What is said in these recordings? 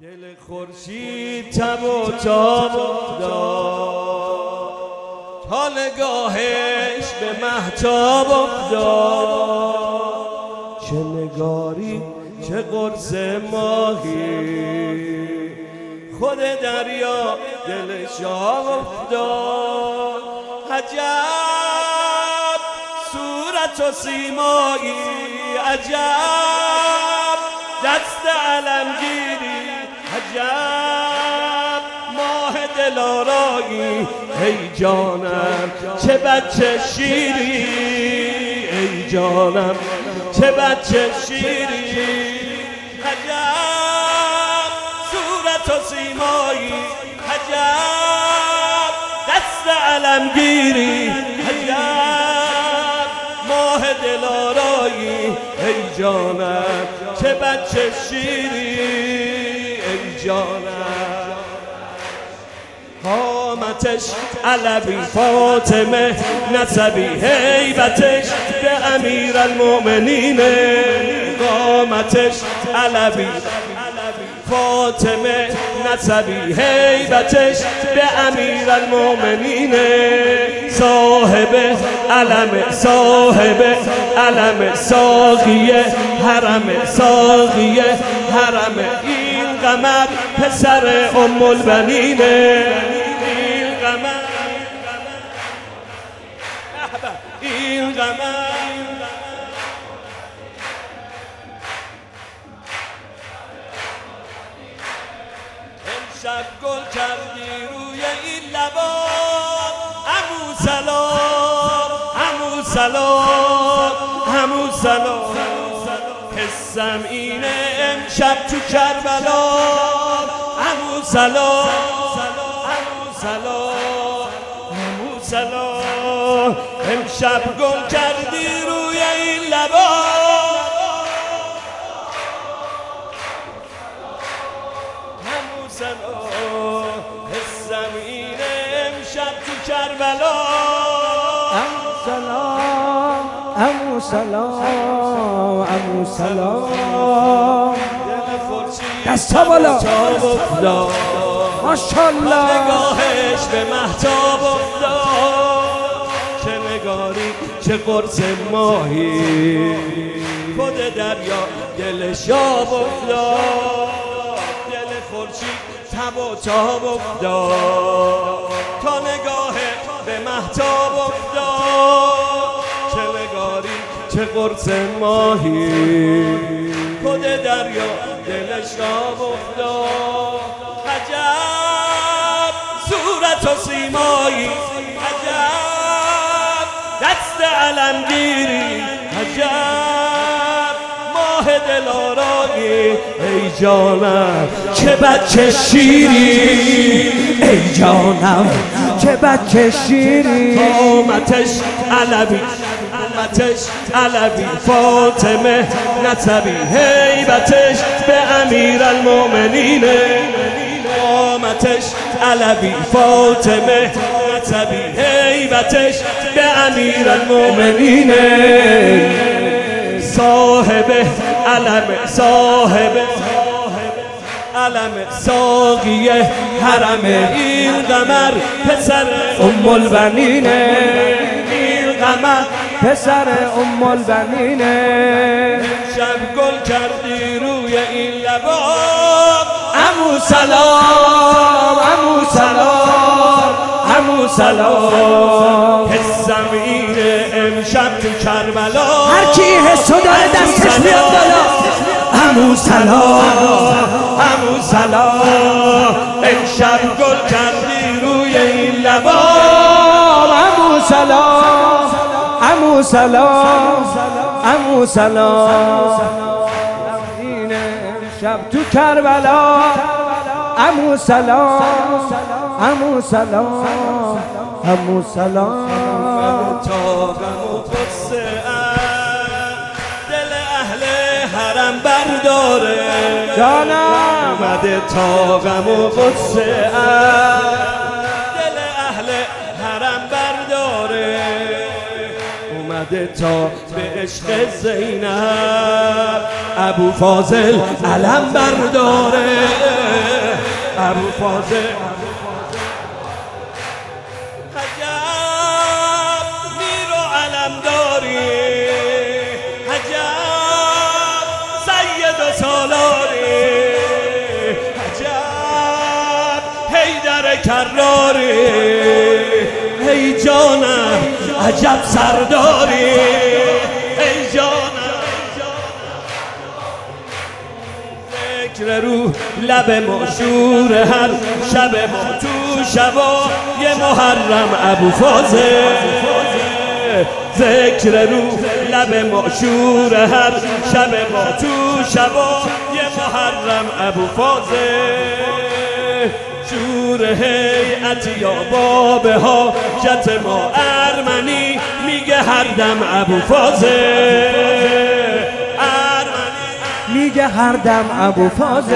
دل خورشید تب و تاب افتاد، تا نگاهش به مهتاب افتاد. چه نگاری چه قرص ماهی، خود دریا دلش آب افتاد. عجب صورت و سیمایی، عجب دست علمگیری، عجب ماه دلارایی. ای جانم چه بچه شیری، ای جانم چه بچه شیری. عجب صورت و سیمایی، عجب دست علمگیری، عجب ماه دلارایی. ای جانم چه بچه شیری، ای جانم. قامتش علوی فاطمه نسبی، هیبتش به امیرالمؤمنین. قامتش علوی فاطمه نسبی، هیبتش به امیرالمؤمنین. صاحب علم ساقی حرم، ساقی حرم. این قمر پسر ام البنین، این قمر، این قمر. امشب گل کردی روی این لبا، عمو سلام، عمو سلام، عمو سلام. حسم اینه امشب تو کربلا، عمو سلام، عمو سلام، عمو سلام. امشب گل کردی روی این لبا، عمو سلام. حسم اینه امشب تو کربلا، عمو سلام، عمو سلام، عمو سلام. دستا بالا، ماشاءالله. نگاهش به مهتاب افتاد، چه نگاری چه قرص ماهی، خود دریا دلش آب افتاد. دل خورشید تب و تاب افتاد، تا نگاه به مهتاب افتاد. چه نگاری چه قرص ماهی، خود دریا دلش آب افتاد. عجب صورت و سیمایی، عجب دست علمگیری، عجب ماه دلارایی. ای جانم چه بچه شیری، ای جانم چه بچه شیری. قامتش علوی، قامتش علوی فاطمه نسبی، هیبتش به امیرالمؤمنین. قامتش علوی فاطمه نسبی، هیبتش به امیرالمؤمنین. صاحب علم ساقی حرم، این قمر پسر ام البنین، این قمر پسر ام البنین. شب گل کردی روی این لبا، عمو سلام، عمو سلام، عمو سلام. حسم اینه امشب تو کربلا، هر کی حسو داره دستش بیاد بالا. عمو سلام، عمو سلام. امشب گل کردی روی این لبا، عمو سلام، عمو سلام، عمو سلام. این شب تو کربلا، عمو سلام، عمو سلام، عمو سلام. تابم و قصه دل اهل حرم برداره، جانم اومده تا غم و قصه دل اهل حرم برداره، اومده تا به عشق زینب ابو فاضل علم برداره. ابوالفاضل. عجب میر و علمداری، عجب سید و سالاری، عجب حیدر کراری، ای جانم عجب سرداری، ای جانم ذکر رو لب مشهور هر شب ما تو شبای محرم ابوالفاضل. ذکر رو لب مشهور هر شب ما تو شبای محرم ابوالفاضل. شور هیئت یا باب حاجت ما ارمنی میگه هر دم ابوالفاضل، میگه هر دم ابوالفاضل.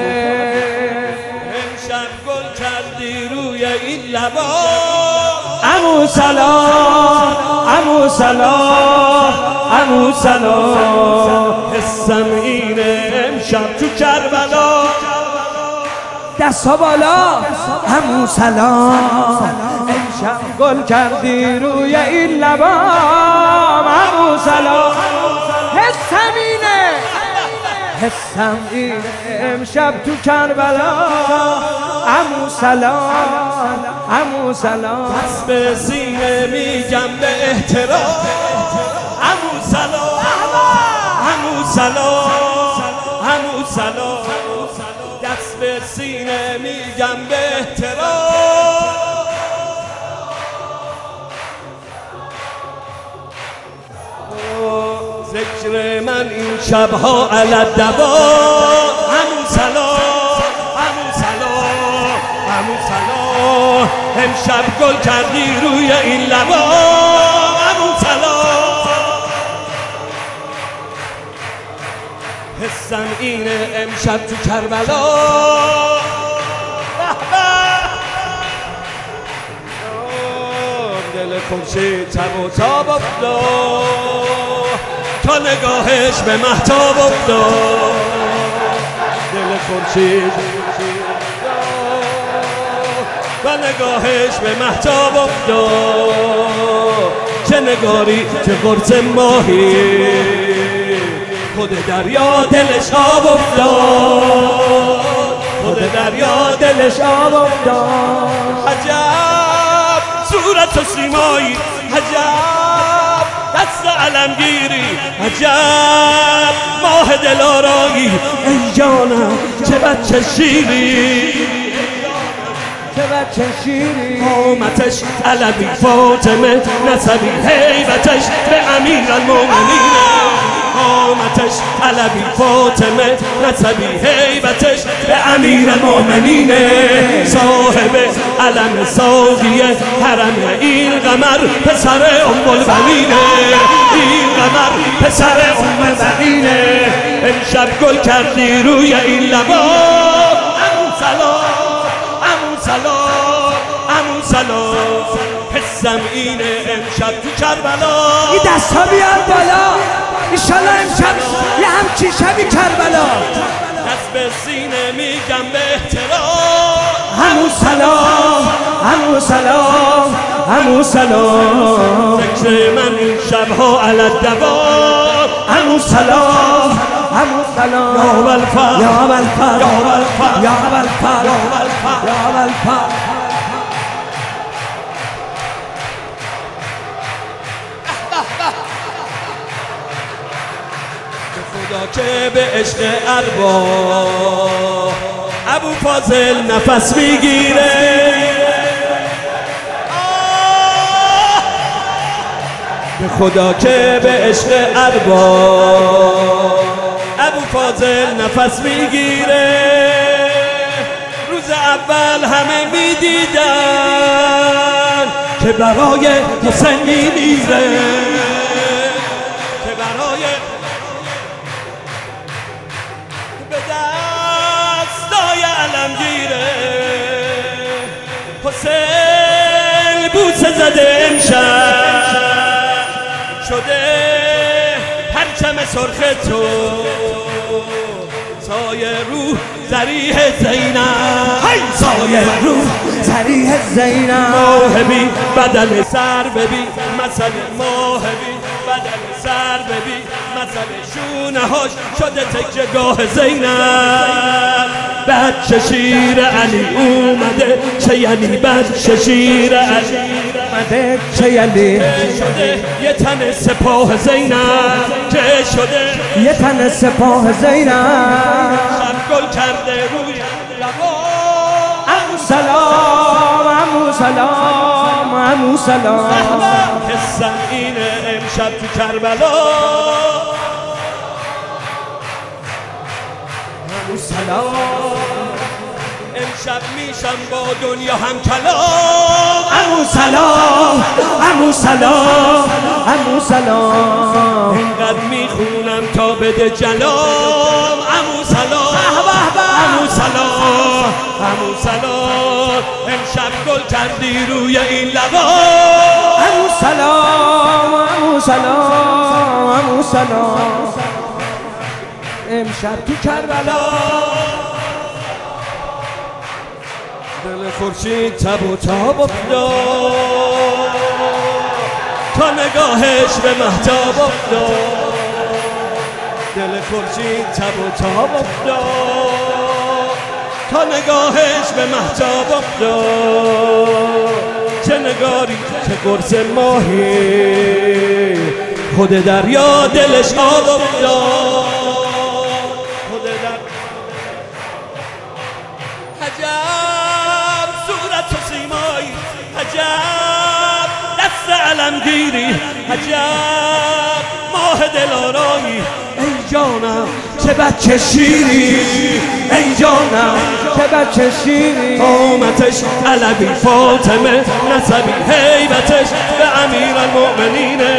امشب گل کردی روی این لبا، عمو سلام عمو سلام عمو سلام. حسم اینه امشب تو کربلا، دستا بالا عمو سلام. امشب گل کردی روی این لبام، عمو سلام. حسم اینه حسم اینه امشب تو کربلا، عمو سلام عمو سلام. پس به سینه میگم به احترام، عمو سلام عمو سلام عمو سلام. دست به سینه میگم به احترام. ذکر من این شبها علی الدوام، عمو سلام عمو سلام عمو سلام. امشب گل کردی روی این لبا، عمو سلام. حسم اینه امشب تو کربلا، دل خورشید تب و تاب افتاد، تا نگاهش به مهتاب افتاد. دل خورشید و نگاهش به مهتاب افتاد. چه نگاری چه قرص ماهی، خود دریا دلش آب افتاد، خود دریا دلش آب افتاد. عجب صورت و سیمایی، عجب دست علمگیری، عجب ماه دلارایی، ای جانم چه بچه شیری، چه بچه شیری. قامتش علوی فاطمه نسبی، هیبتش به امیرالمومنینه. قامتش علوی فاطمه نسبی، هیبتش به امیرالمومنینه. صاحب علم ساقی حرم این قمر پسر ام البنینه، این قمر پسر ام البنینه. امشب گل کردی روی این لبا، عمو سلام عمو سلام عمو سلام. حسم اینه امشب تو کربلا. این دستا بیار بالا، ایشالله امشب یه همچین شبی کربلا. دست به سینه میگم به احترام، عمو سلام عمو سلام عمو سلام. ذکر من این شبها علی الدوام، عمو سلام عمو سلام. یا ابوالفضل یا ابوالفضل یا ابوالفضل یا ابوالفضل یا ابوالفضل. یا ابوالفضل. خدا که به عشق ارباب ابوالفاضل نفس میگیره، به خدا که به عشق ارباب ابوالفاضل نفس میگیره. روز اول همه میدیدن که برای حسین میمیره، که برای به دستای علمگیره. حسین بوسه زده امشب شده پرچم سرخ تو، سایه روح ذریح زینب سایه روح ذریح زینب ماهبی بدل سر ببین مثل ماهبی بدل سر ببین مثل شونه هاش شده تکه گاه زینب بچه شیر علی اومده چه یعنی بچه شیر علی اومده چه یعنی شده یه تن سپاه زینب که شده یه تن سپاه زینب شب گل کرده روی لبا عمو سلام عمو سلام عمو سلام حسم اینه امشب تو کربلا عمو سلام امشب میشم با دنیا هم کلام عمو سلام عمو سلام عمو سلام اینقدر میخونم تا بده جلام عمو سلام عمو سلام عمو سلام امشب گل کردی روی این لبا عمو سلام عمو سلام عمو سلام امشب تو کربلا دل خورشید تب و تاب افتاد تا نگاهش به مهتاب افتاد دل خورشید تب و تاب افتاد تا نگاهش به مهتاب افتاد چه نگاری چه قرص ماهی خود دریا دلش آب افتاد خود در عجب صورت و سیمایی عجب دست علمگیری عجب ماه دلارایی ای جانم چه بچه شیری ای جانم چه بچه شیری قامتش علوی فاطمه نسبی هیبتش به امیر المؤمنینه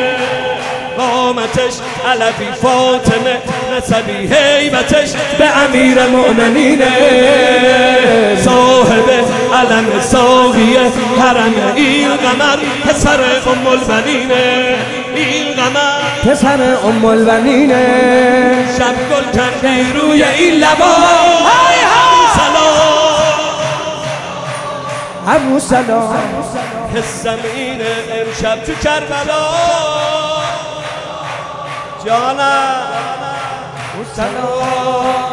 قامتش علوی فاطمه نسبی هیبتش به امیر المؤمنینه صاحب علم ساقیه حرم این قمر پسر ام البنینه این قمر پسر ام البنینه شب گل کردی روی این لبا سلام عمو سلام حسم اینه امشب تو کربلا جانم سلام